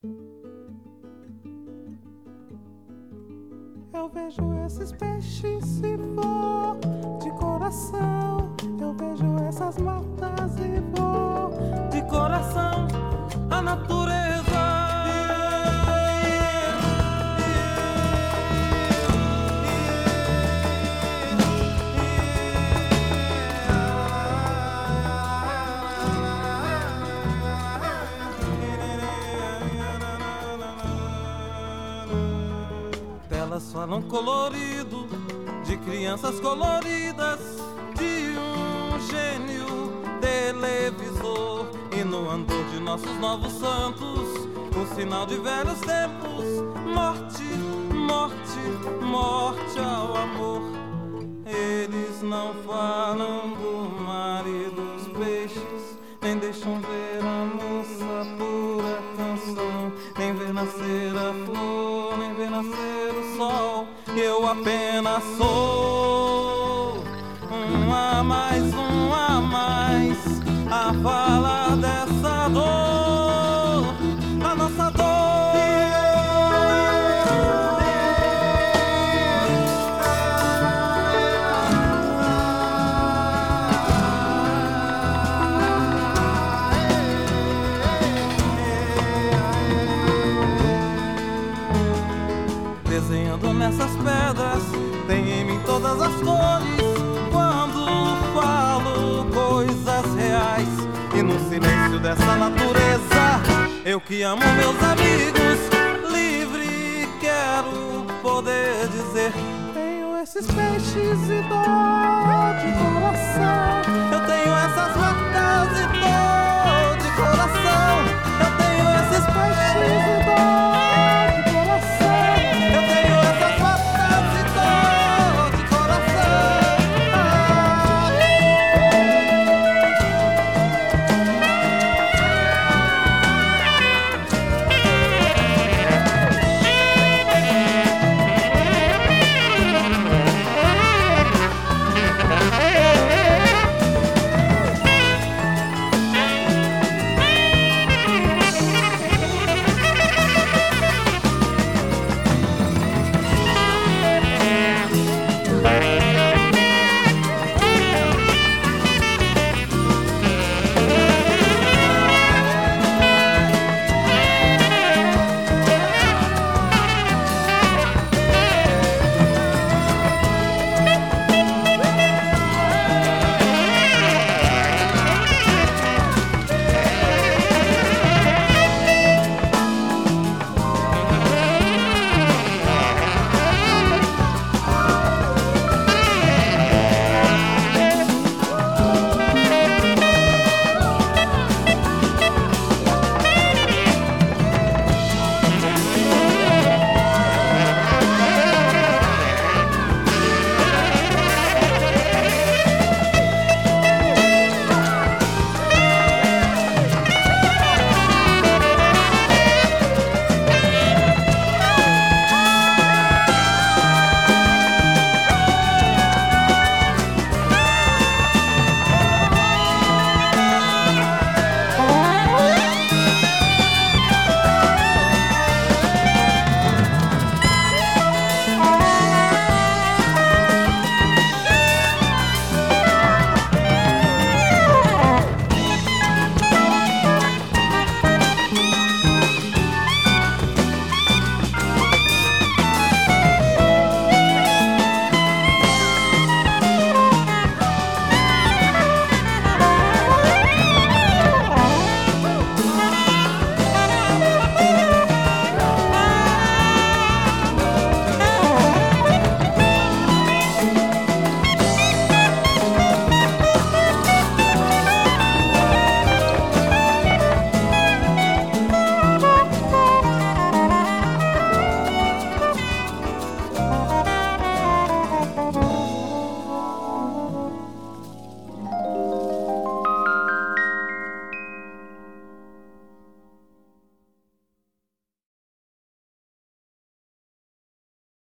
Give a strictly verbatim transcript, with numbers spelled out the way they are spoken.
Eu vejo esses peixes se for de coração. Eu vejo essas matas e vou de coração. A natureza Elas falam colorido, de crianças coloridas, de um gênio televisor. E no andor de nossos novos santos, o sinal de velhos tempos. Morte, morte, morte ao amor. Eles não falam do mar e dos peixes, nem deixam ver a moça pura canção, nem ver nascer a flor, nem ver nascer o sol. Eu apenas sou um a mais, um a mais, a falar dessa dor, a nossa dor. Desenhando nessas pedras, tem em mim todas as cores. Quando falo coisas reais, e no silêncio dessa natureza, eu que amo meus amigos, livre quero poder dizer: tenho esses peixes e dor de coração. Eu tenho essas matas e